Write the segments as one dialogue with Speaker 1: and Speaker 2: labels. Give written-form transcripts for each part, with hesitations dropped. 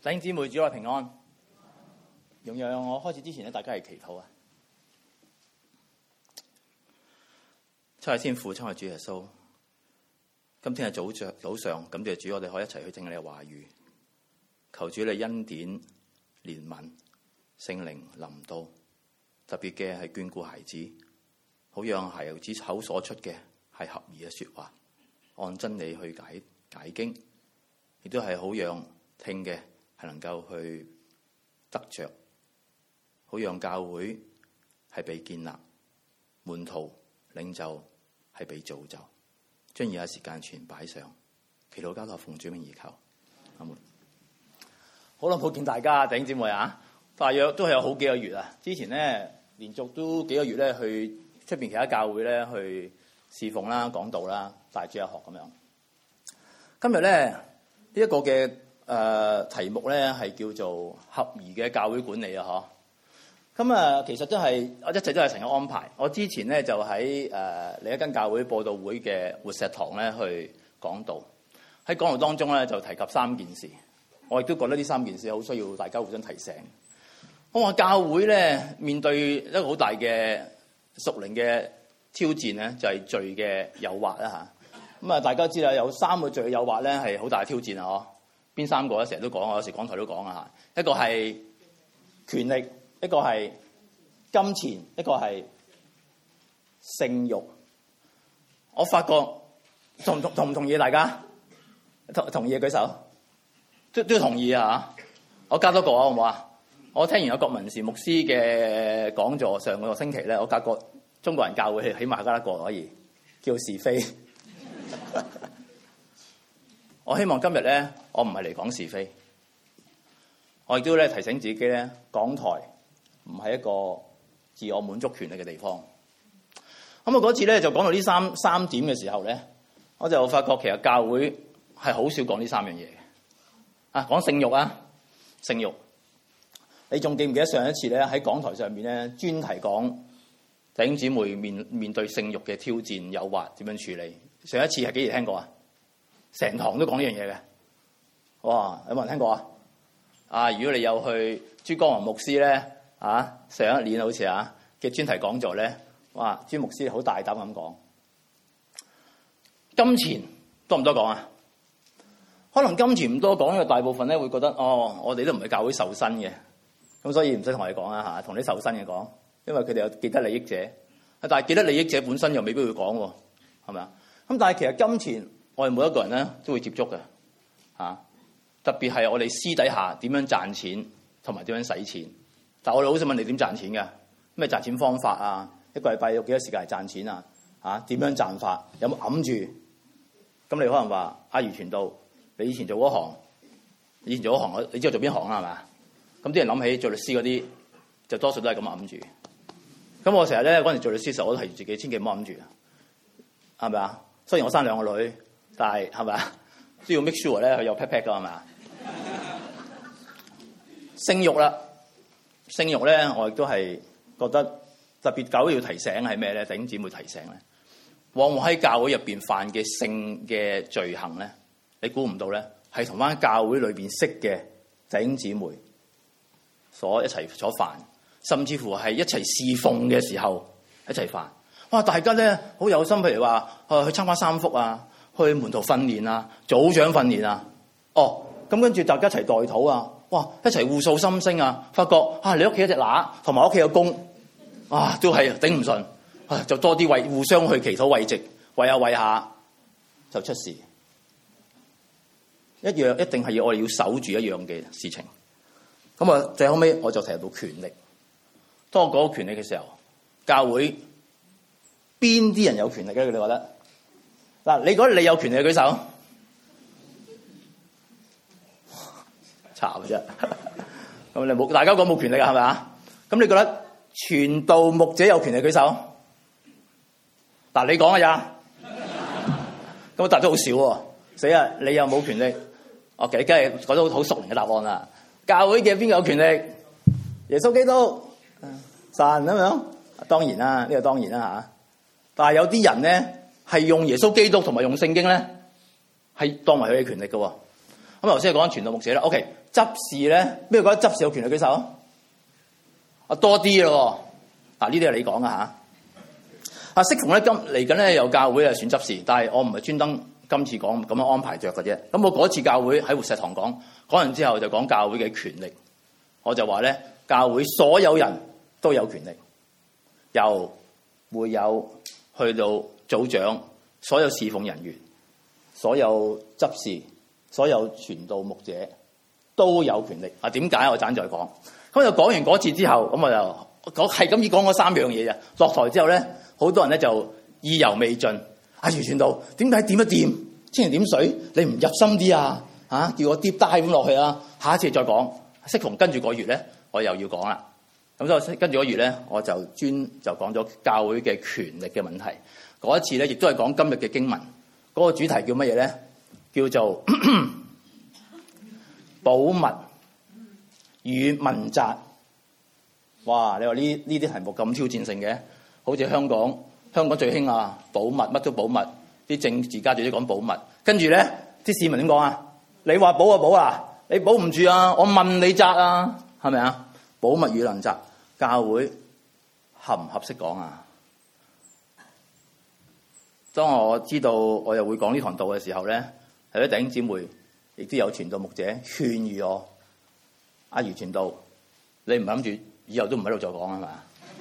Speaker 1: 弟兄姊妹，主內平安。容讓我開始之前咧，大家係祈禱啊！親愛天父，親愛主耶穌，今天係早上，感謝主，我哋可以一齊去聽你嘅話語。求主你恩典、憐憫、聖靈臨到，特別嘅係眷顧孩子，好讓孩子口所出嘅係合宜嘅說話，按真理去解經，亦都係好讓聽嘅係能夠去得着，好讓教會係被建立，門徒領袖係被造就，將以下時間全擺上，祈禱交託奉主名而求，阿門。好耐冇見大家，弟兄姊妹啊，大約都係有好幾個月啊。之前咧連續都幾個月咧去出邊其他教會咧去侍奉啦、講道啦、帶主日學咁樣。今日咧呢一個嘅題目咧係叫做合宜嘅教會管理啊，嗬。咁啊，其實真係我一直都係成日安排。我之前咧就喺另一間教會佈道會嘅活石堂咧去講道，喺講道當中咧就提及3件事。我亦都覺得呢3件事好需要大家互相提醒。我話教會咧面對一個好大嘅屬靈嘅挑戰咧，就係罪嘅誘惑啦嚇。咁啊，大家知啦，有3個罪嘅誘惑咧係好大嘅挑戰啊！嗬，邊3個咧？成日都講，我有時講台都講啊嚇。一個係權力，一個係金錢，一個係性慾。我發覺同唔同意？大家同意嘅舉手。都同意啊！我加多個好唔好啊？我聽完有郭文士牧師嘅講座，上個星期咧，我發覺中國人教會起碼加一個可以叫是非。我希望今日咧，我唔係嚟講是非，我亦都咧提醒自己咧，講台唔係一個自我滿足權力嘅地方。咁我嗰次咧就講到呢三點嘅時候咧，我就發覺其實教會係好少講呢3樣嘢。講性慾啊，性慾。你仲記唔記得上一次咧喺講台上面咧專題講弟兄姊妹面對性慾嘅挑戰、誘惑點樣處理？上一次係幾時聽過啊？成堂都講呢樣嘢嘅。哇！有冇人聽過啊？如果你有去朱光宏牧師咧上一年好似嘅專題講座咧，哇！朱牧師好大膽咁講，金錢多唔多講啊？可能金錢唔多講，因為大部分咧會覺得我哋都唔係教會受薪嘅，咁所以唔使同我哋講啦，同啲受薪嘅講，因為佢哋有既得利益者。但係既得利益者本身又未必會講喎，係咪啊？咁但係其實金錢我哋每一個人咧都會接觸嘅，特別係我哋私底下點樣賺錢同埋點樣使錢。但係我哋好想問你點賺錢㗎？咩賺錢方法啊？一個禮拜有幾多時間係賺錢啊？點樣賺法？有冇揞住？咁你可能話阿余傳道。你以前做嗰行，你知道做邊行啦係嘛？咁啲人諗起做律師嗰啲，就多數都係咁揞住。咁我成日咧嗰陣做律師時候，我都係自己千祈唔好揞住，係咪啊？雖然我生2個女，但係咪啊？都要 make sure 咧佢有 pat pat 㗎係咪啊？性慾啦，性慾咧，我亦都係覺得特別教會要提醒係咩咧？弟兄姊妹提醒咧，往往喺教會入邊犯嘅性嘅罪行咧。你估唔到咧，係同翻教會裏邊識嘅弟兄姊妹一齊所犯，甚至乎係一齊侍奉嘅時候一齊犯。哇！大家咧好有心，譬如話去參加3福啊，去門徒訓練啊，組長訓練啊。咁跟住大家一齊代禱啊，哇！一齊互訴心聲啊，發覺你屋企有隻乸，同埋屋企有公，都係頂唔順，就多啲互相去祈禱慰藉，慰下就出事。一定係我哋要守住一樣嘅事情。咁啊，最後尾我就提到權力。當我講權力嘅時候，教會邊啲人有權力咧？你覺得？嗱，你覺得你有權力舉手？慘啫！咁你冇，大家講冇權力啊？係咪啊？咁你覺得傳道牧者有權力舉手？嗱，你講啊呀？咁我答得好少喎。死啊！你又冇權力，我梗係講到好屬靈嘅答案啦。教會嘅邊個有權力？耶穌基督、神咁樣，當然啦，呢個當然啦嚇。但係有啲人咧係用耶穌基督同埋用聖經咧，係當為佢嘅權力嘅喎。咁咁頭先係講傳道牧者啦。OK， 執事咧，邊個覺得執事有權利舉手？多啲咯。嗱，呢啲係你講噶嚇。適逢咧嚟緊咧有教會係選執事，但係我唔係專登今次講咁樣安排着嘅啫。咁我嗰次教會喺活石堂講完之後就講教會嘅權力，我就話咧教會所有人都有權力，由會友去到組長，所有侍奉人員，所有執事，所有傳道牧者都有權力。點解我陣再講？咁就講完嗰次之後，咁我就係咁意講嗰3樣嘢啫。落台之後咧，好多人咧就意猶未盡。余傳道點解點一掂千人點水？你唔入心啲啊？叫我 deep dive 咁落去啊！下一次再講。適逢跟住個月咧，我又要講啦。咁所以跟住個月咧，我就講咗教會嘅權力嘅問題。嗰一次咧，亦都係講今日嘅經文。嗰個主題叫乜嘢咧？叫做保密與問責。哇！你話呢啲題目咁挑戰性嘅，好似香港最興啊，保密乜都保密，啲政治家最中意講保密。跟住咧，啲市民點講啊？你話保就保啊，你保唔住啊，我問你責啊，係咪啊？保密與問責，教會合唔合適講啊？當我知道我又會講呢堂道嘅時候咧，有啲弟兄姊妹亦都有傳道牧者勸喻我：余傳道，你唔係諗住以後都唔喺度再講係嘛？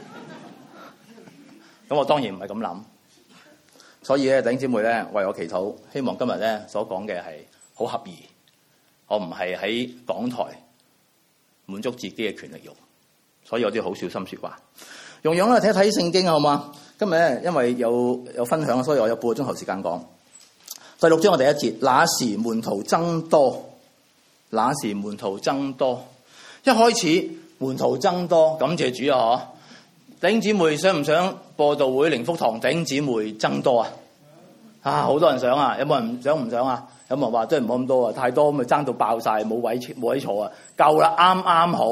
Speaker 1: 咁我當然唔係咁諗，所以咧弟兄姊妹咧為我祈禱，希望今日咧所講嘅係好合宜，我唔係喺講台滿足自己嘅權力欲，所以我都要好小心說話。用樣啦，睇一睇聖經好嘛？今日咧因為有分享，所以我有半個鐘頭時間講。第6章我第1節，那時門徒增多，那時門徒增多。一開始門徒增多，感謝主啊！弟兄姊妹想唔想播道會靈福堂弟兄姊妹增多啊？好多人想啊！有冇人想唔想啊？有冇人話真係唔好咁多啊？太多咁咪爭到爆晒，冇位坐啊！夠啦，啱啱好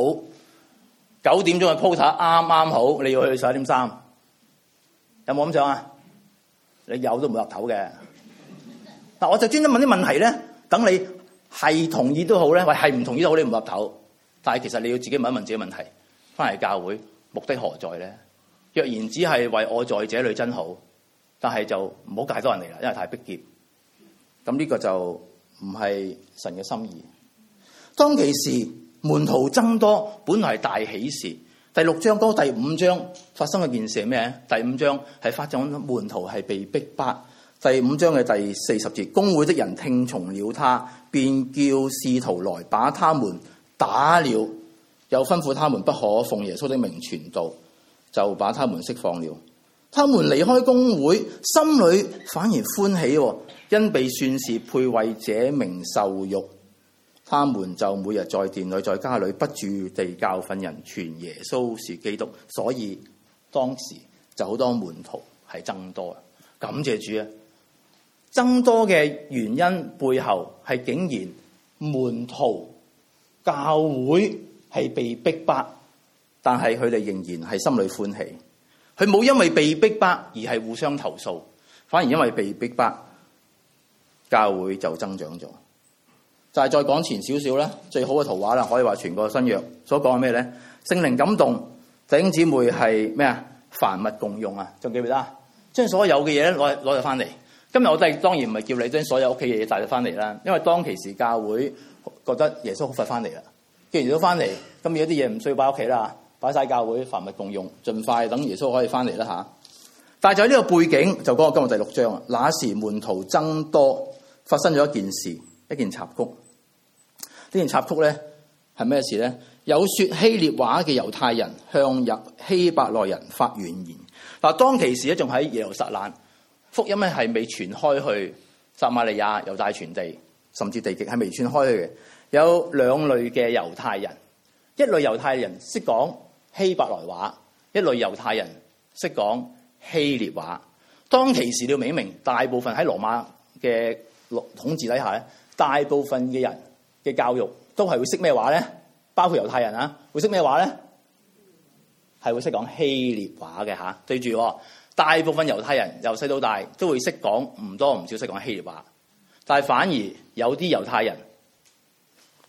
Speaker 1: 9點鐘嘅 quota 啱啱好，你要去11點3，有冇咁想啊？你有都冇入頭嘅。嗱，我就專登問啲問題咧，等你係同意都好咧，或係唔同意都好，你唔入頭。但係其實你要自己問一問自己問題，翻嚟教會目的何在咧？若然只係為我在這裏真好，但係就唔好介多人嚟啦，因為太逼仄。咁呢個就唔係神嘅心意。當其時門徒增多，本來係大喜事。第6章到第5章發生嘅件事係咩？第5章係發生門徒係被逼迫。第5章嘅第40節，公會的人聽從了他，便叫使徒來把他們打了，又吩咐他們不可奉耶穌的名傳道，就把他們釋放了。他們離開公會，心裏反而歡喜，因被算是配為這名受辱。他們就每日在殿裏在家裏不住地教訓人，傳耶穌是基督。所以當時就好多門徒係增多。感謝主啊！增多嘅原因背後係竟然門徒教會係被逼迫，但係佢哋仍然係心裏歡喜。佢冇因為被逼迫而係互相投訴，反而因為被逼迫，教會就增長咗。就係再講前少少啦，最好嘅圖畫啦，可以話全個新約所講係咩咧？聖靈感動弟兄姊妹係咩啊？凡物共用啊，仲記唔記得？將所有嘅嘢咧攞咗翻嚟。今日我哋當然唔係叫你將所有屋企嘅嘢帶咗翻嚟啦，因為當其時教會覺得耶穌好快翻嚟啦。既然都翻嚟，咁有啲嘢唔需要擺屋企啦，擺晒教會，凡物共用，盡快等耶穌可以翻嚟啦嚇。但係就喺呢個背景，就講到今日第6章啊。那時門徒增多，發生咗一件事，一件插曲。呢件插曲咧係咩事咧？有說希臘話嘅猶太人向希伯來人發怨言。嗱，當其時咧仲喺耶路撒冷，福音咧係未傳開去撒瑪利亞、猶大全地，甚至地極係未傳開去嘅。有兩類嘅猶太人，一類猶太人識講希伯來話，一類猶太人識講希臘話。當其時你要明，大部分喺羅馬嘅統治底下咧，大部分嘅人嘅教育都係會識咩話咧？包括猶太人啊，會識咩話咧？係會識講希臘話嘅嚇。對住，大部分猶太人由細到大都會識講，唔多唔少識講希臘話。但係反而有啲猶太人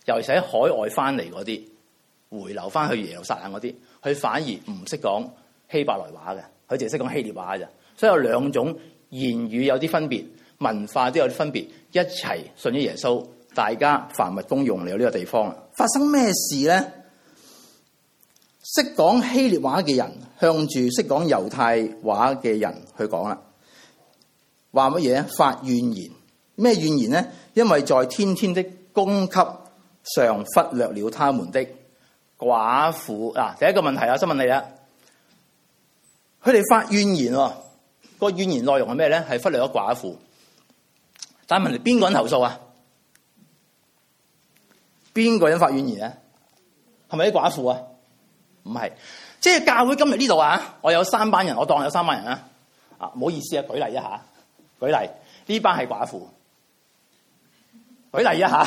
Speaker 1: 尤其是喺海外翻嚟嗰啲，回流翻去耶路撒冷嗰啲，佢反而唔識講希伯來話嘅，佢淨係識講希臘話咋。所以有兩種言語有啲分別，文化都有啲分別，一齊信咗耶穌，大家凡物公用嚟到呢個地方啦。發生咩事咧？識講希臘話嘅人向住識講猶太話嘅人去講啦，話乜嘢？發怨言。咩怨言咧？因為在天天的供給上忽略了他們的寡婦。第一個問題啊，新問你啦，佢哋發怨言喎，個怨言內容係咩咧？係忽略咗寡婦。但係問題邊個人投訴啊？邊個人發怨言咧？係咪啲寡婦啊？唔係，即係教會今日呢度啊，我有3班人，我當有3班人啊。唔好意思啊，舉例一下，舉例呢班係寡婦。舉例一下，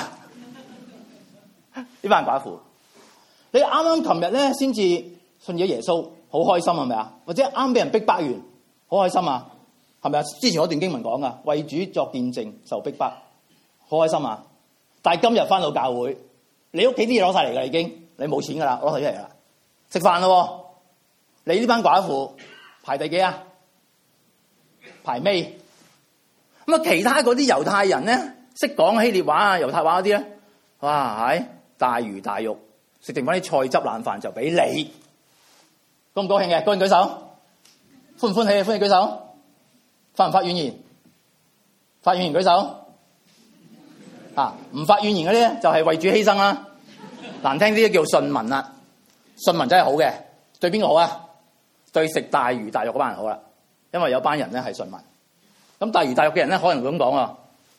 Speaker 1: 呢班寡婦，你啱啱琴日咧先至信咗耶穌，好開心係咪啊？或者啱俾人逼迫完，好開心啊？係咪啊？之前嗰段經文講噶，為主作見證受逼迫，好開心啊！但係今日翻到教會，你屋企啲嘢攞晒嚟噶，已經你冇錢噶啦，攞晒出嚟啦，食飯咯。你呢班寡婦排第幾啊？排尾。咁啊，其他嗰啲猶太人咧，識講希臘話啊、猶太話嗰啲咧，哇係大魚大肉，食剩翻啲菜汁冷飯就俾你，高唔高興嘅？高興舉手，歡唔歡喜啊？歡喜舉手。發唔發怨言？發怨言舉手。唔發怨言嗰啲咧，就係為主犧牲啦。難聽啲叫順民啦。順民真係好嘅，對邊個好啊？對食大魚大肉嗰班人好啦，因為有班人咧係順民。咁大魚大肉嘅人咧，可能會咁講啊。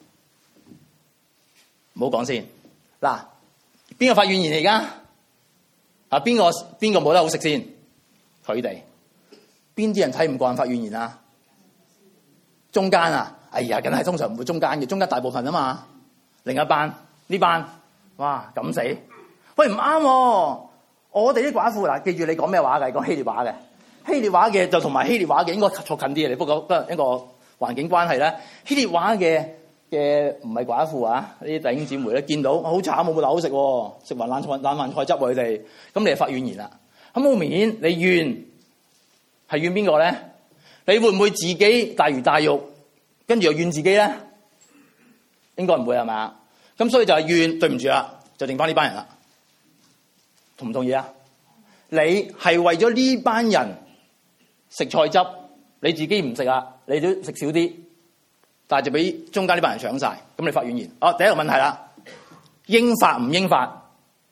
Speaker 1: 唔好講先。嗱，邊個發怨言嚟？而家邊個冇得好食先？佢哋。邊啲人睇唔慣發怨言啊？中間啊，哎呀，梗係通常唔會中間嘅，中間大部分啊嘛。另一班呢班，哇，敢死！喂，唔啱喎！我哋啲寡婦嗱，記住你講咩話嘅？講希臘話嘅，希臘話嘅就同埋希臘話嘅應該坐近啲嘅。你不過一個環境關係咧，希臘話嘅唔係寡婦啊，呢啲弟兄姊妹咧見到好慘，冇冇好食喎，食埋冷飯菜汁佢哋，咁你就發怨言啦。咁好明顯，你怨係怨邊個咧？你會唔會自己大魚大肉，跟住又怨自己咧？應該唔會係嘛？咁所以就係怨，對唔住啦，就剩翻呢班人啦。同唔同意啊？你係為咗呢班人食菜汁，你自己唔食啊？你都食少啲，但係就俾中間呢班人搶晒，咁你發怨言。第一個問題啦，應發唔應發？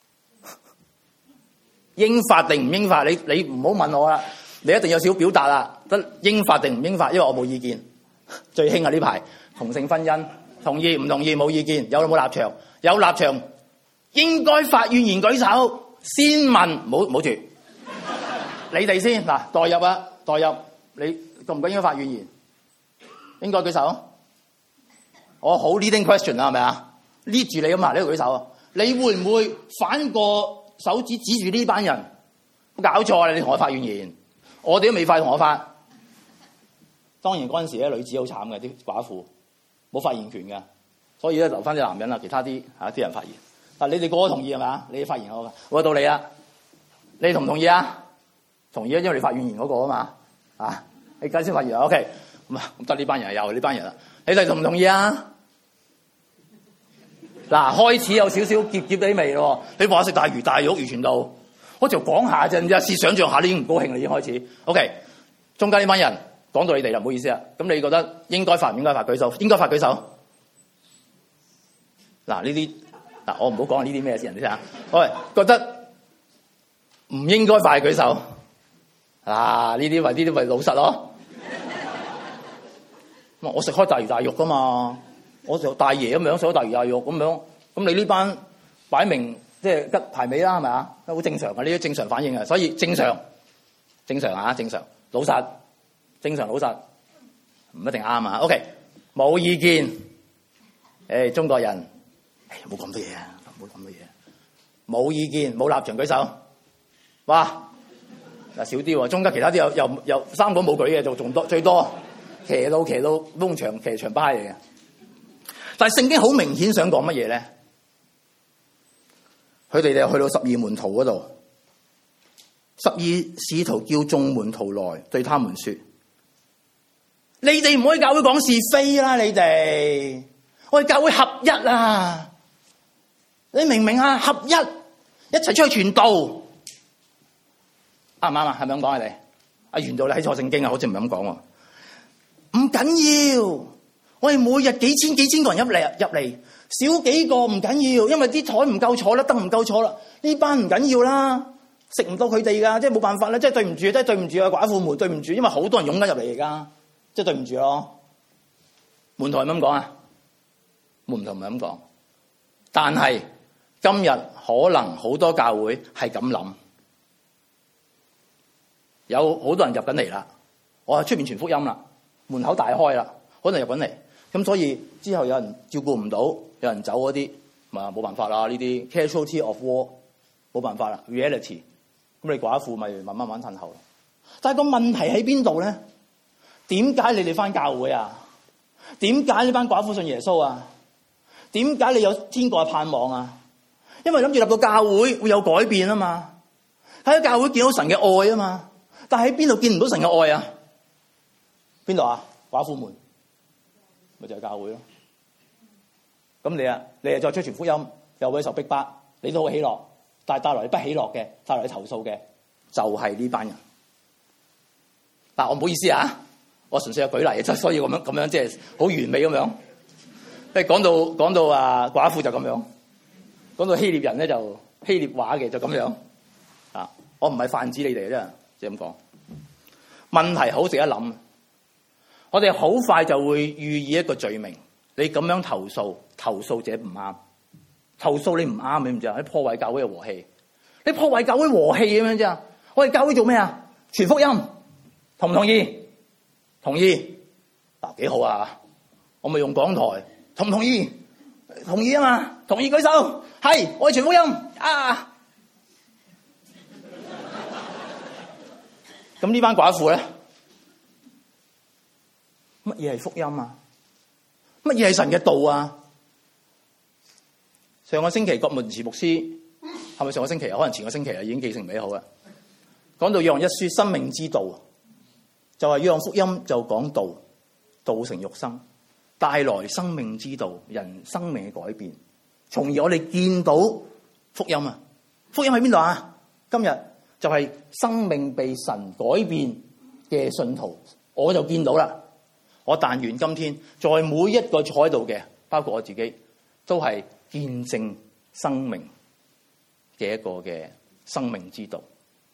Speaker 1: 應發定唔應發？你唔好問我啦。你一定有少少表達啦，得應發定唔應發，因為我冇意見。最興啊呢排同性婚姻，同意唔同意冇意見，有冇立場？有立場應該發怨言舉手，先問，冇住。你哋先嗱，代入，你覺唔覺應該發怨言？應該舉手。我好 leading question 啦，係咪啊？lead 住你咁嘛，你度舉手啊！你會唔會反個手指指住呢班人？冇搞錯啊！你同我發怨言。我哋都未快同我發，當然嗰陣時咧女子好慘嘅，啲寡婦冇發言權嘅，所以咧留翻啲男人啦，其他啲人發言。但你哋個個同意係咪啊？你發言我到你啦，你同唔同意啊？同意啊，因為你發怨言嗰個啊嘛，你而家先發言 OK， 咁得呢班人又呢班人啦，你哋同唔同意啊？嗱，開始有少少澀澀地味咯，你話食大魚大肉，完全到。我就講下啫，有試想像下，你已經唔高興啦，已經開始。OK， 中間呢班人講到你哋啦，唔好意思啊。咁你覺得應該發唔應該發舉手？應該發舉手。嗱，呢啲我唔好講呢啲咩事，人哋睇下。喂，覺得唔應該發舉手。呢啲咪老實咯。我食開大魚大肉噶嘛，我就大爺咁樣食開大魚大肉咁樣，咁你呢班擺明。即係吉排尾啦，係咪啊？好正常嘅，呢啲正常反應嘅，所以正常啊，正常老實，正常老實，唔一定啱啊。OK， 冇意見。中國人，冇咁多嘢啊，冇咁多嘢。冇意見，冇立場舉手。哇，嗱少啲喎，中間其他啲有三個冇舉嘅就仲多，最多騎到窿牆騎牆巴嚟嘅。但係聖經好明顯想講乜嘢咧？ 佢哋就去到12門徒嗰度，12使徒叫眾門徒來，對他們說：你哋唔可以教會講是非啦，你哋我哋教會合一啊！你明唔明啊？合一，一齊出去傳道，啱唔啱啊？係咪咁講啊？你阿袁道你喺錯聖經啊，好似唔係咁講喎。唔緊要，我哋每日幾千個人入嚟，少幾個唔緊要，因為啲台唔夠坐啦，燈唔夠坐啦，呢班唔緊要啦，食唔到佢哋噶，即係冇辦法啦，即係對唔住，即係對唔住啊寡婦們，對唔住，因為好多人湧緊入嚟而家，即係對唔住咯。門徒係咪咁講啊？門徒唔係咁講，但係今日可能好多教會係咁諗，有好多人入緊嚟啦，我喺出面傳福音啦。門口大開啦，可能入緊嚟，咁所以之後有人照顧唔到，有人走嗰啲，咪冇辦法啦。呢啲 casualty of war 冇辦法啦 ，reality。咁你寡婦咪慢慢褪後。但係個問題喺邊度咧？點解你哋返教會啊？點解呢班寡婦信耶穌啊？點解你有天國嘅盼望啊？因為諗住入到教會會有改變啊嘛，喺教會見到神嘅愛啊嘛。但係喺邊度見唔到神嘅愛啊？邊度啊？寡婦們咪就係教會咯。咁你又再出傳福音，又會受逼迫，你都好喜樂，但係帶來不喜樂嘅，帶來投訴嘅，就係呢班人。嗱，我唔好意思啊，我純粹係舉例，即係所以咁樣即係好完美咁樣。即係講到寡婦就咁樣，講到希臘人咧就希臘話嘅就咁樣。啊，我唔係泛指你哋啫，即係咁講。問題好值得諗。我哋好快就會予以一個罪名，你咁樣投訴者唔啱，投訴你唔啱，你唔知啊？你破壞教會嘅和氣，你破壞教會和氣咁樣啫。我哋教會做咩啊？傳福音，同唔同意？同意。嗱，幾好啊！我咪用講台，同唔同意？同意啊嘛，同意舉手。係，我哋傳福音啊！咁呢班寡婦咧？乜嘢係福音啊？乜嘢係神嘅道啊？上個星期郭門慈牧師係咪上個星期啊？可能前個星期啊，已經記成美好啦。講到約翰一書生命之道，就係約翰福音就講道，道成肉身，帶來生命之道，人生命嘅改變，從而我哋見到福音啊！福音喺邊度啊？今日就係生命被神改變嘅信徒，我就見到啦。我但願今天在每一個坐喺度嘅，包括我自己，都係見證生命嘅一個嘅生命之道。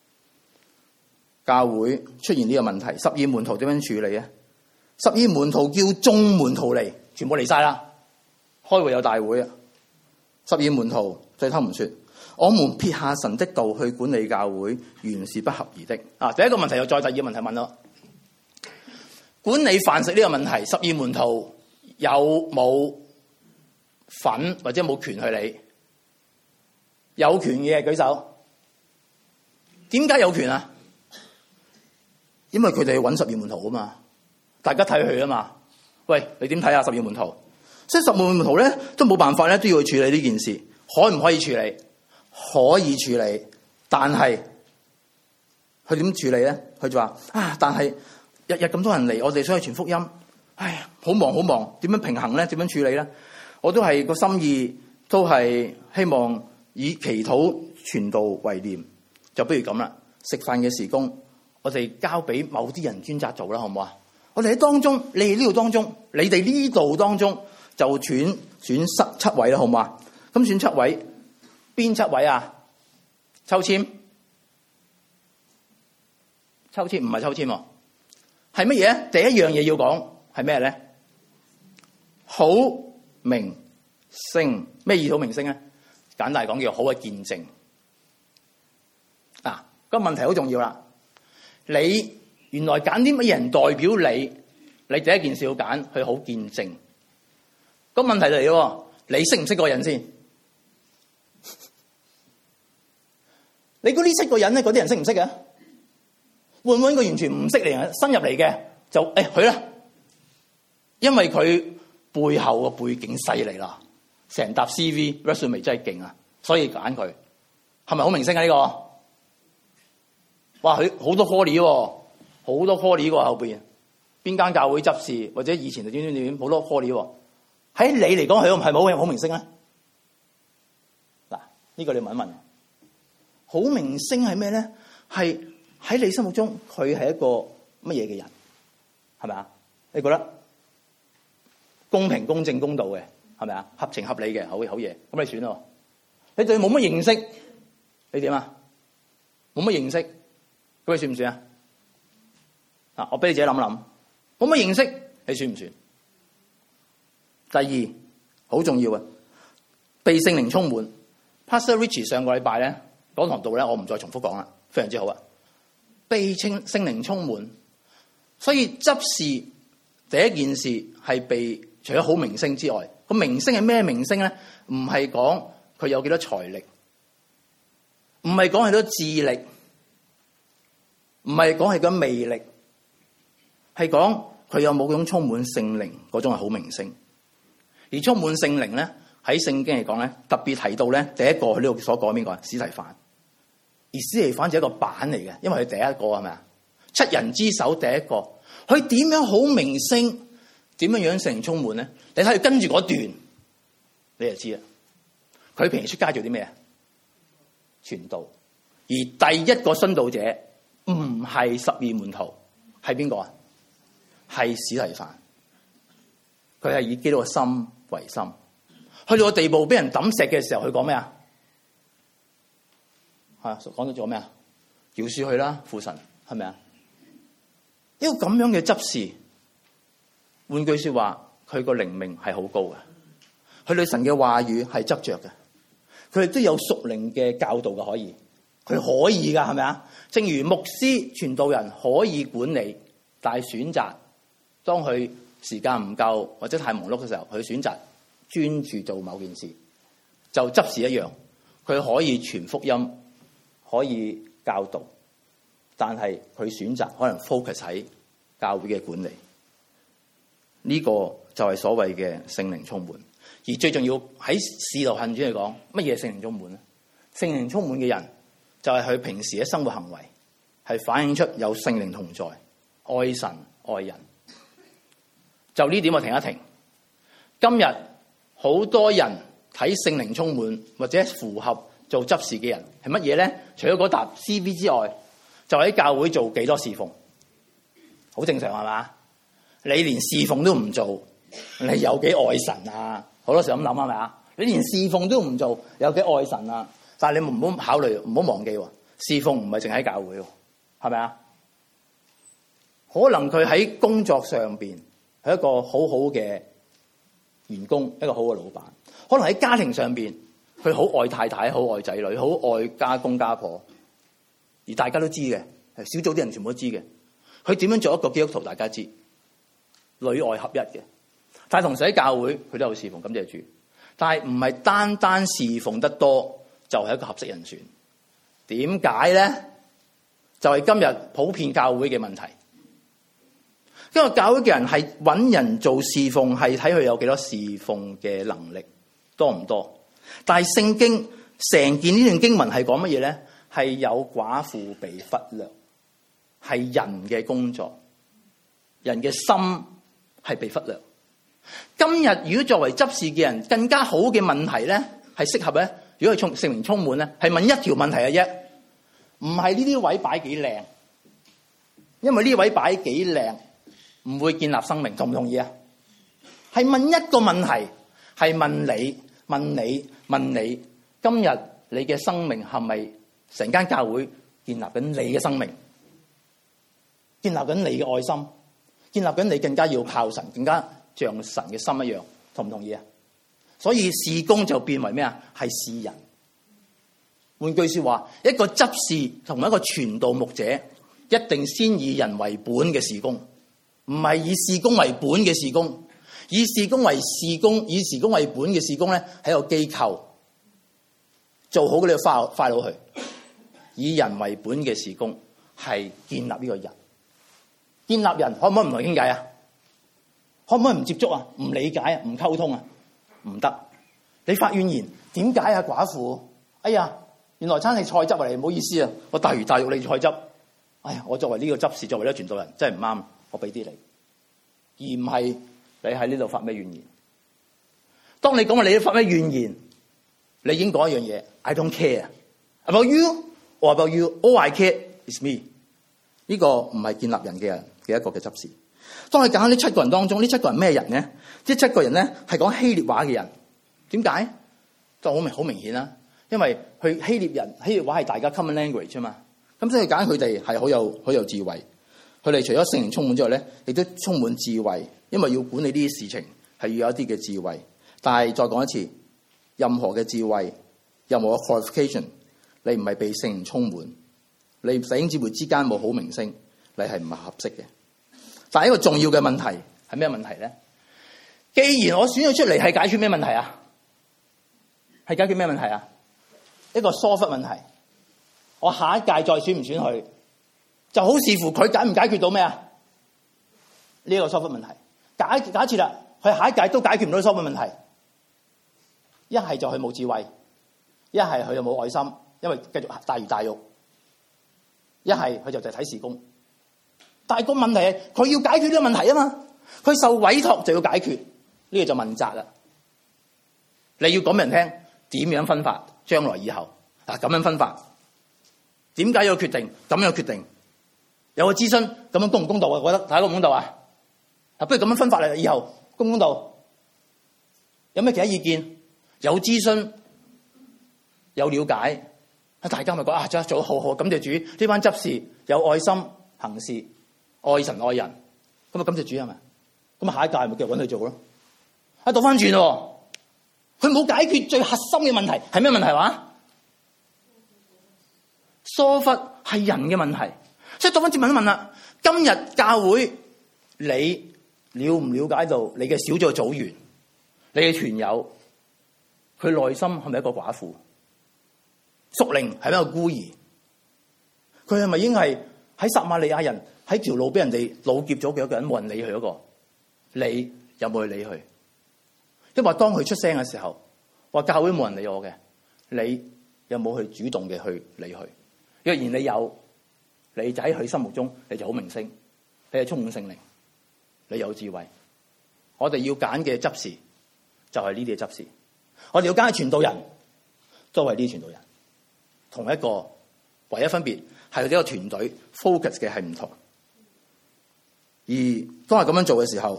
Speaker 1: 教會出現呢個問題，12門徒點樣處理啊？12門徒叫眾門徒嚟，全部嚟晒啦，開會有大會啊！12門徒對他們說：我們撇下神的道去管理教會，原是不合宜的。啊，第一個問題又再第二個問題問咯。管理飯食呢個問題，12門徒有冇份或者冇權去理？有權嘅舉手。點解有權啊？因為佢哋揾12門徒啊嘛，大家睇佢啊嘛。喂，你點睇啊？12門徒，所以12門徒咧都冇辦法咧，都要去處理呢件事。可唔可以處理？可以處理，但係佢點處理咧？佢就話啊，但係日日咁多人嚟，我哋想去傳福音，哎呀，好忙好忙，點樣平衡咧？點樣處理咧？我都係個心意，都係希望以祈禱傳道為念，就不如咁啦。食飯嘅事工，我哋交俾某啲人專責做啦，好唔好啊？我哋喺當中，你哋呢度當中，你哋呢度當中就選7位啦，好唔好啊？咁選7位，邊7位啊？抽籤？抽籤唔係抽籤喎。係乜嘢？第一樣嘢要講係咩咧？好名聲，咩意好名聲咧？簡單嚟講叫好嘅見證。啊，個問題好重要啦。你原來揀啲乜嘢人代表你？你第一件事要揀去好見證。個問題嚟咯，你識唔識個人先？你估呢7個人咧，嗰啲人識唔識嘅？會唔會一個完全唔識嚟新入嚟嘅就去啦？因為佢背後嘅背景犀利啦，成沓 CV resume 真係勁啊，所以揀佢。 係咪好明星啊？呢個哇，佢好多 call 喎，好多 call 喎後邊。邊間教會執事或者以前就點好多 call 喎。喺你嚟講，佢係咪好明星咧？嗱，呢個你問一問。好明星係咩咧？係喺你心目中，佢係一個乜嘢嘅人？係咪啊？你覺得公平、公正、公道嘅，係咪啊？合情合理嘅，好嘢。咁你選咯。你對佢冇乜認識，你點啊？冇乜認識，咁你算唔算啊？嗱，我俾你自己諗諗，冇乜認識，你算唔算？第二，好重要啊，被聖靈充滿。Pastor Richie 上個禮拜咧講堂道咧，我唔再重複講啦，非常之好啊。被聖靈充滿，所以執事第一件事係被除咗好明星之外，個明星係咩明星咧？唔係講佢有幾多財力，唔係講係多智力，唔係講係個魅力，係講佢有冇種充滿聖靈嗰種係好明星。而充滿聖靈咧，喺聖經嚟講咧，特別提到咧，第一個佢呢度所講邊個啊？司提反。而司提反就係一個版嚟嘅，因為佢第一個係咪啊？七人之首第一個，佢點樣好明星？點樣聖靈充滿咧？你睇佢跟住嗰段，你就知啦。佢平時出街做啲咩啊？傳道。而第一個殉道者唔係12門徒，係邊個啊？係司提反。佢係以基督嘅心為心，去到個地步俾人抌石嘅時候，佢講咩啊？講到做咩啊？饒恕佢啦，父神，係咪啊？呢個咁樣嘅執事，換句說話，佢個靈命係好高嘅，佢對神嘅話語係執着嘅，佢哋都有屬靈嘅教導嘅，佢可以噶，係咪啊？正如牧師、傳道人可以管理，但係選擇當佢時間唔夠或者太忙碌嘅時候，佢選擇專注做某件事，就執事一樣，佢可以傳福音，可以教導，但係佢選擇可能 focus 喺教會嘅管理。呢個就係所謂嘅聖靈充滿。而最重要喺使徒行傳嚟講，乜嘢聖靈充滿咧？聖靈充滿嘅人就係佢平時嘅生活行為係反映出有聖靈同在，愛神愛人。就呢點我停一停。今日好多人睇聖靈充滿或者符合做執事嘅人係乜嘢咧？除咗嗰沓 CV 之外，就喺教會做幾多侍奉，好正常係嘛？你連侍奉都唔做，你有幾愛神啊？好多時咁諗係咪啊？你連侍奉都唔做，有幾愛神啊？但係你唔好考慮，唔好忘記，侍奉唔係淨喺教會，係咪啊？可能佢喺工作上邊係一個好好嘅員工，一個好嘅老闆。可能喺家庭上邊，佢好愛太太，好愛仔女，好愛家公家婆。而大家都知嘅，小組啲人全部都知嘅。佢點樣做一個基督徒，大家知，裏外合一嘅。但係同時喺教會，佢都有侍奉，感謝主。但係唔係單單侍奉得多就係一個合適人選。點解咧？就係今日普遍教會嘅問題。因為教會嘅人係揾人做侍奉，係睇佢有幾多侍奉嘅能力多唔多。但係聖經成件呢段經文係講乜嘢咧？係有寡婦被忽略，係人嘅工作，人嘅心係被忽略。今日如果作為執事嘅人，更加好嘅問題咧，係適合咧。如果係聖靈充滿咧，係問一條問題嘅啫，唔係呢啲位擺幾靚，因為呢位擺幾靚唔會建立生命，同唔同意啊？係問一個問題，係問你，今日你嘅生命係咪成間教會建立緊你嘅生命，建立緊你嘅愛心，建立緊你更加要靠神，更加像神嘅心一樣，同唔同意啊？所以事工就變為咩啊？係事人。換句說話，一個執事同埋一個傳道牧者，一定先以人為本嘅事工，唔係以事工為本嘅事工。以事工為事工，以事工為本嘅事工咧，係一個機構做好嗰啲快佬去。以人為本嘅事工係建立呢個人，建立人可唔可以唔同傾偈啊？可唔可以唔接觸啊？唔理解啊？唔溝通啊？唔得。你發怨言，點解啊？寡婦，哎呀， 原來餐係菜汁嚟，唔好意思啊，我大魚大肉你菜汁。哎呀，我作為呢個執事，作為呢個傳道人，真係唔啱，我俾啲你，而唔係你喺呢度發咩怨言。當你講話你發咩怨言，你已經講一樣嘢 ，I don't care about you or about you, all I care is me。呢個唔係建立人嘅一個嘅執事。當你揀呢7個人當中，呢7個人咩人呢？呢7個人咧係講希臘話嘅人。點解？就好明顯啦，因為佢希臘話係大家 common language 啊嘛。咁所以揀佢哋係好有智慧。佢哋除咗聖靈充滿之外咧，亦都充滿智慧，因為要管理呢啲事情係要有一啲嘅智慧。但係再講一次，任何嘅智慧，任何嘅 qualification， 你唔係被聖靈充滿，你弟兄姊妹之間冇好名聲，你係唔係合適嘅。但係一個重要嘅問題係咩問題咧？既然我選咗出嚟係解決咩問題啊？係解決咩問題啊？一個疏忽問題。我下一屆再選唔選佢，就好視乎佢解唔解決到咩啊？呢個疏忽問題。假設啦，佢下一屆都解決唔到疏忽問題，一係就佢冇智慧，一係佢又冇愛心，因為繼續大魚大肉，一係佢就睇事工。但係個問題係佢要解決呢個問題啊嘛，佢受委託就要解決，呢個就問責啦。你要講俾人聽點樣分法，將來以後咁樣分法，點解要決定咁樣決定？有個諮詢咁樣公唔公道啊？我覺得大家公唔公道啊？不如咁樣分法啦，以後公唔公道？有咩其他意見？有諮詢，有了解，大家咪講做得好好，感謝主，呢班執事有愛心行事，愛神愛人，咁感謝主係咪？咁下一屆咪繼續搵佢做咯。倒翻轉喎，佢冇解決最核心嘅問題係咩問題話？疏忽係人嘅問題，所以倒翻轉問一問啦。今日教會你了唔了解到你嘅小組組員，你嘅團友，佢內心係咪一個寡婦？屬靈係咪一個孤兒？佢係咪已經係喺撒瑪利亞人喺條路俾人哋擄劫咗嘅一個人，冇人理佢嗰個？你有冇去理佢？因為當佢出聲嘅時候，話教會冇人理我嘅，你有冇去主動嘅去理佢？若然你有，你就喺佢心目中你就好明星，你係充滿聖靈，你有智慧。我哋要揀嘅執事就係呢啲嘅執事，我哋要揀嘅傳道人都係呢啲傳道人。同一個唯一分別係佢哋個團隊 focus 嘅係唔同。而當係咁樣做嘅時候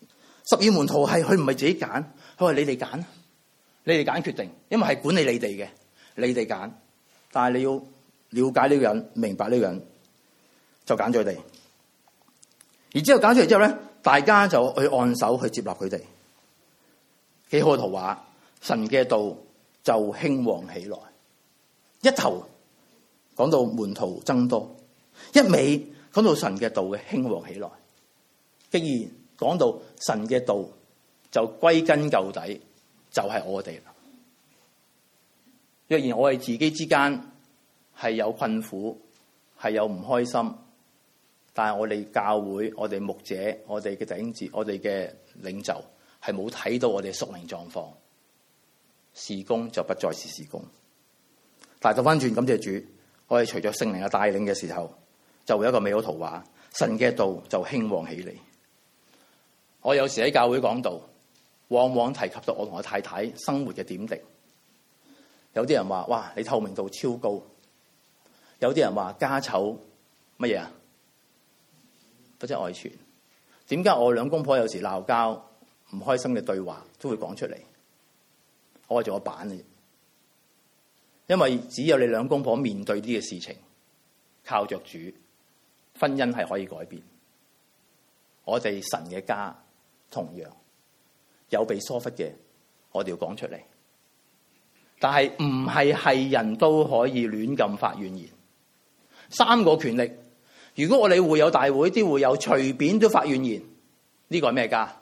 Speaker 1: ，12門徒係佢唔係自己揀，佢話你哋揀，你哋揀決定，因為係管理你哋嘅，你哋揀。但係你要了解呢個人，明白呢個人，就揀咗佢哋。而之後揀出嚟之後咧，大家就去按手去接納佢哋。幾好嘅圖畫，神嘅道就興旺起來。一頭講到門徒增多，一尾講到神嘅道嘅興旺起來。既然講到神嘅道，就歸根究底就係我哋啦。若然我哋自己之間係有困苦，係有唔開心，但係我哋教會、我哋牧者、我哋嘅弟兄姊妹、我哋嘅領袖係冇睇到我哋屬靈狀況，事工就不再是事工。但係倒翻轉，感謝主，我哋隨着聖靈嘅帶領嘅時候，就會有一個美好圖畫，神嘅道就興旺起嚟。我有時喺教會講道，往往提及到我同我太太生活嘅點滴。有啲人話：哇，你透明度超高。有啲人話家醜乜嘢啊？不知外傳。點解我兩公婆有時鬧交唔開心嘅對話都會講出嚟？我係做個板嘅。因為只有你兩公婆面對呢啲嘅事情，靠着主，婚姻係可以改變。我哋神嘅家同樣有被疏忽嘅，我哋要講出嚟。但係唔係人都可以亂咁發怨言。三個權力，如果我哋會友大會啲會友隨便都發怨言，呢個係咩家？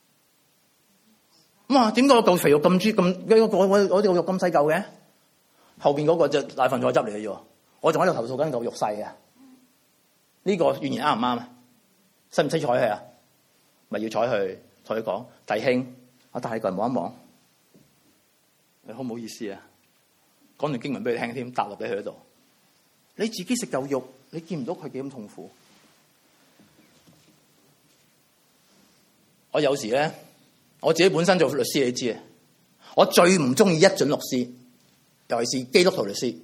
Speaker 1: 咁點解我嚿肥肉咁豬咁？我條肉咁細嚿嘅？後邊嗰個就大份菜汁嚟嘅啫，我仲喺度投訴緊嚿肉細啊！呢個怨言啱唔啱啊？使唔使睬佢啊？咪要睬佢，同佢講，弟兄，我帶你過嚟望一望，你好唔好意思啊？ 講段經文俾佢聽添，搭落俾佢嗰度。你自己食嚿肉，你見唔到佢幾咁痛苦。我有時咧，我自己本身做律師，你知啊，我最唔中意一準律師，尤其是基督徒律師，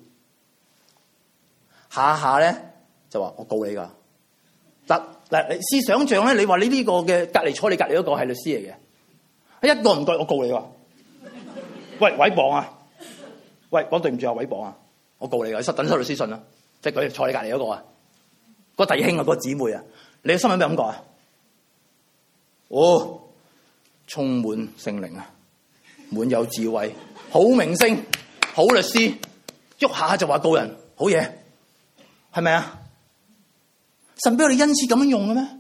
Speaker 1: 下下咧就話我告你噶。嗱，你試想像咧，你話你呢個嘅隔離坐你隔離嗰個係律師嚟嘅，一個唔對我告你喎。喂，毀謗啊！喂，講對唔住啊，毀謗啊！我告你噶，等收律師信啦。即係佢坐你隔離嗰個啊，個弟兄啊，個姊妹啊，你嘅心有咩感覺啊？哦，充滿聖靈啊，滿有智慧，好明星，好律師，喐下就話告人，好嘢，係咪啊？神俾我哋恩賜咁樣用嘅咩？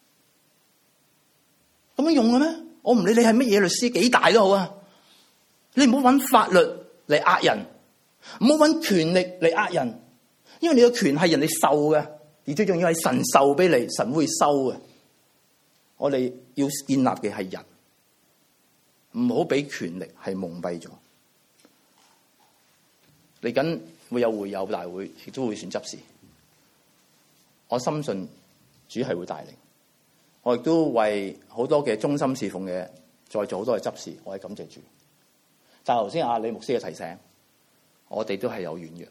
Speaker 1: 咁樣用嘅咩？我唔理你係乜嘢律師，幾大都好啊！你唔好揾法律嚟呃人，唔好揾權力嚟呃人，因為你嘅權係人哋受嘅，而最重要係神授俾你，神會收嘅。我哋要建立嘅係人，唔好俾權力係蒙蔽咗。嚟緊會有會友大會，亦都會選執事。我深信主係會帶領，我亦都為好多嘅忠心侍奉嘅在座好多嘅執事，我係感謝主。但係頭先阿李牧師嘅提醒，我哋都係有軟弱。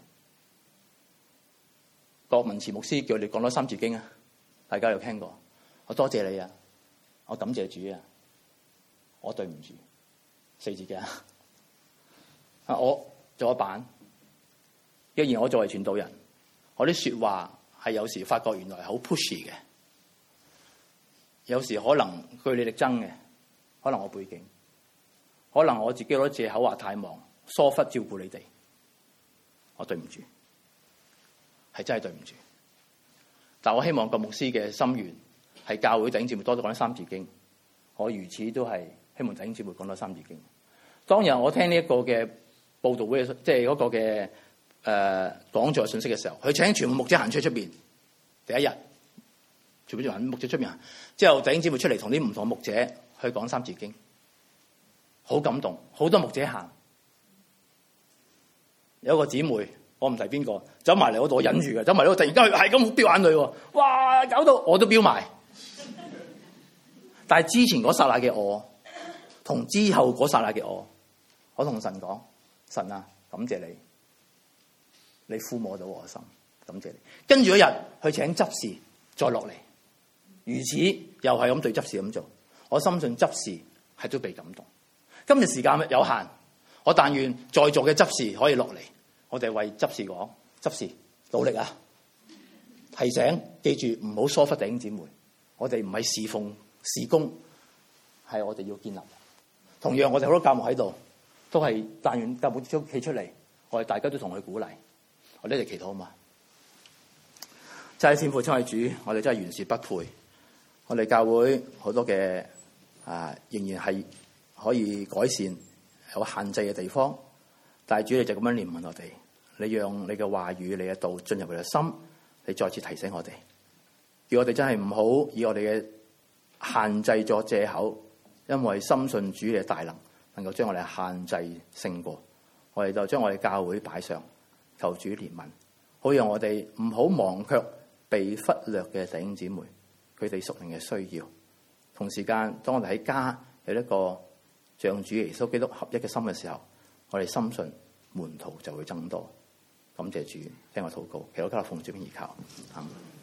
Speaker 1: 郭文慈牧師叫你講多三字經啊，大家有聽過？我多謝你啊，我感謝主啊，我對唔住四字經啊，我做一版。既然我作為傳道人，我啲說話係有時發覺原來係好 pushy 嘅，有時可能據理力爭嘅，可能我背景，可能我自己攞借口話太忙，疏忽照顧你哋，我對唔住，係真係對唔住。但我希望個牧師嘅心願係教會弟兄姊妹多啲講三字經，我如此都係希望弟兄姊妹講多三字經。當日我聽呢一個嘅報道會，即係嗰個嘅講座信息嘅時候，佢請全部牧者行出去出邊，第一日全部行牧者出邊，之後弟兄姊妹出嚟同啲唔同牧者去講三字經，好感動，好多牧者行。有一個姊妹，我唔提邊個，走埋嚟嗰度，我忍住嘅，走埋嚟，我突然間係咁飆眼淚，哇！搞到我都飆埋。但係之前嗰剎那嘅我，同之後嗰剎那嘅我同神講：神啊，感謝你，你撫摸到我嘅心，感謝你。跟住嗰日去請執事再落嚟，如此又係咁對執事咁做。我深信執事係都被感動。今日時間有限，我但願在座嘅執事可以落嚟，我哋為執事講，執事努力啊！提醒記住唔好疏忽弟兄姊妹，我哋唔係侍奉事工，係我哋要建立。同樣我哋好多教牧喺度，都係但願教牧都企出嚟，我哋大家都同佢鼓勵，我哋一齊祈禱好嘛？真係天父親愛主，我哋真係原是不配，我哋教會好多嘅仍然係可以改善有限制嘅地方，但係主你就咁樣憐憫我哋，你讓你嘅話語、你嘅道進入我哋嘅心，你再次提醒我哋，叫我哋真係唔好以我哋嘅限制作借口，因為深信主嘅大能，能夠將我哋限制勝過，我哋就將我哋教會擺上，求主憐憫，好讓我哋唔好忘卻被忽略嘅弟兄姊妹，佢哋屬靈嘅需要。同時間，當我哋喺家有一個像主耶穌基督合一嘅心嘅時候，我哋深信門徒就會增多。感謝主，聽我禱告，祈禱交託奉主名而求。